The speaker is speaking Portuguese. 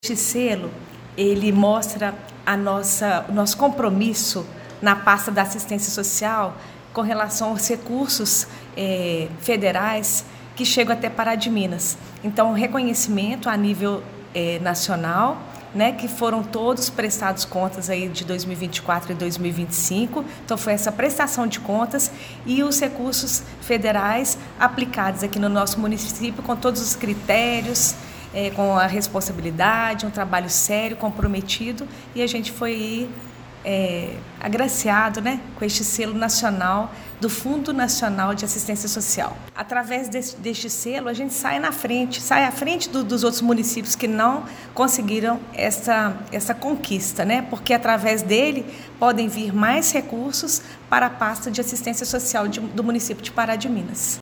Este selo, ele mostra o nosso compromisso na pasta da assistência social com relação aos recursos federais que chegam até Pará de Minas. Então, o reconhecimento a nível nacional, né, que foram todos prestados contas aí de 2024 e 2025. Então, foi essa prestação de contas e os recursos federais aplicados aqui no nosso município com todos os critérios, com a responsabilidade, um trabalho sério, comprometido, e a gente foi agraciado, né, com este selo nacional do Fundo Nacional de Assistência Social. Através deste selo, a gente sai à frente dos outros municípios que não conseguiram essa conquista, né, porque através dele podem vir mais recursos para a pasta de assistência social do município de Pará de Minas.